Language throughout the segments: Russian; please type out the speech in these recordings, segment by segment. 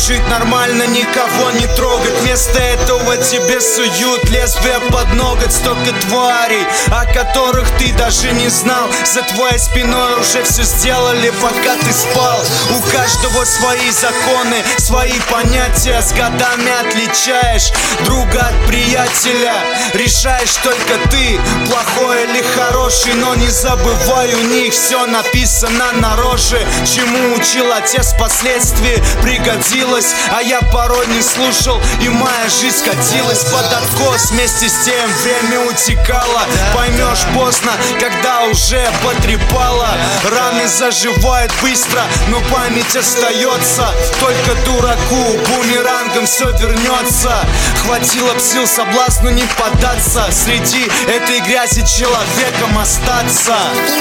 Жить нормально, никого не трогать. Вместо этого тебе суют лезвие под ноготь. Столько тварей, о которых ты даже не знал. За твоей спиной уже все сделали, пока ты спал. У каждого свои законы, свои понятия. С годами отличаешь друга от приятеля. Решаешь только ты, плохой или хороший. Но не забывай, у них все написано на роже. Чему учил отец, впоследствии пригодилось. А я порой не слушал, и моя жизнь катилась под откос. Вместе с тем время утекало. Поймешь поздно, когда уже потрепало. Раны заживают быстро, но память остается. Только дураку бумерангом все вернется. Хватило б сил соблазну не поддаться. Среди этой грязи человеком остаться.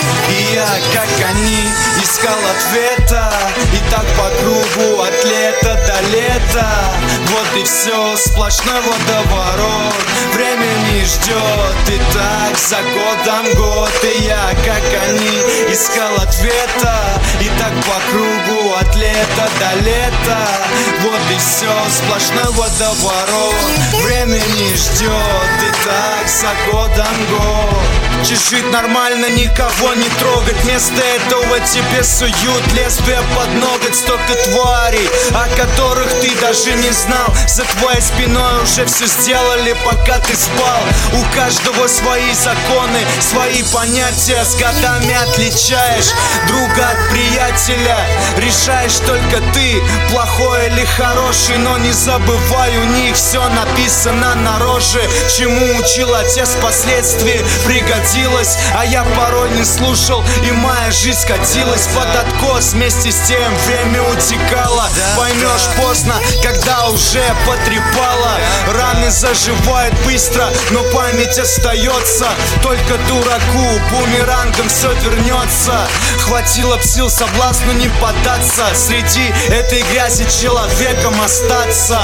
И я, как они, искал ответа. И так по кругу от лета до лета. Вот и все, сплошной водоворот. Время не ждет, и так за годом год. И я, как они, искал ответа. И так по кругу от лета до лета. Вот и все, сплошной водоворот. Время не ждет, и так за годом год. Жить нормально, никого не трогать. Вместо этого тебе суют лезвие под ноготь. Столько тварей, о которых ты даже не знал. За твоей спиной уже все сделали, пока ты спал. У каждого свои законы, свои понятия. С годами отличаешь друга от приятеля. Решаешь только ты, плохой или хороший. Но не забывай, у них все написано на роже. Чему учил отец, впоследствии пригодилось. А я порой не слушал, и моя жизнь катилась под откос. Вместе с тем время утекало. Поймешь поздно, когда уже потрепало. Раны заживают быстро, но память остается. Только дураку бумерангом все вернется. Хватило б сил соблазну не поддаться. Среди этой грязи человеком остаться.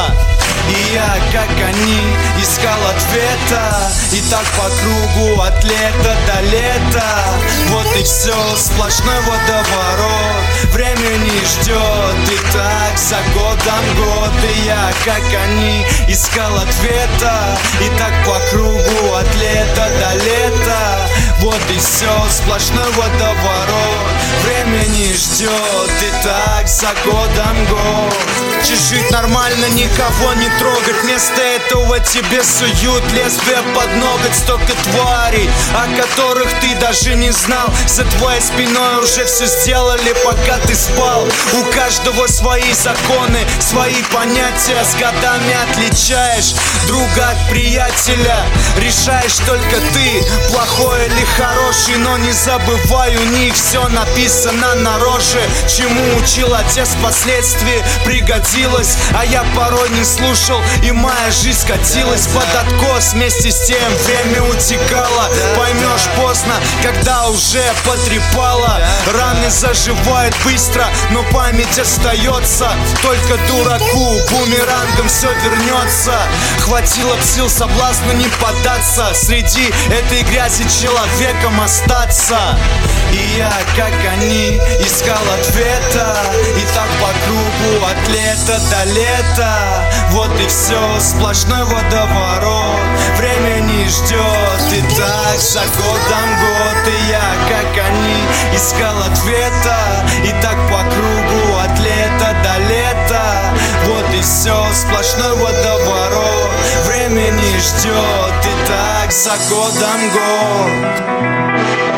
И я, как они, искал ответа. И так по кругу от лета до лета. Вот и все, сплошной водоворот. Время не ждет, и так за годом год. И я, как они, искал ответа. И так по кругу от лета до лета. Вот и все, сплошной водоворот. Время не ждет, и так за годом год. Жить нормально, никого не трогать. Вместо этого тебе суют лезвие под ноготь. Столько тварей, о которых ты даже не знал. За твоей спиной уже все сделали, пока ты спал. У каждого свои законы, свои понятия. С годами отличаешь друга от приятеля. Решаешь только ты, плохой или хороший. Но не забывай, у них все написано на роже. Чему учил отец, впоследствии пригодилось. А я порой не слушал, и моя жизнь катилась под откос. Вместе с тем время утекало. Поймешь поздно, когда уже потрепало. Раны заживают быстро, но память остается. Только дураку бумерангом все вернется. Хватило б сил соблазну не поддаться. Среди этой грязи человеком остаться. И я, как они, искал ответа. И так по кругу от лета до лета. Вот и все, сплошной водоворот. Время не ждет, и так за годом год. И я, как они, искал ответа. И так по кругу от лета до лета. Вот и все, сплошной водоворот. Время не ждет, и так за годом год.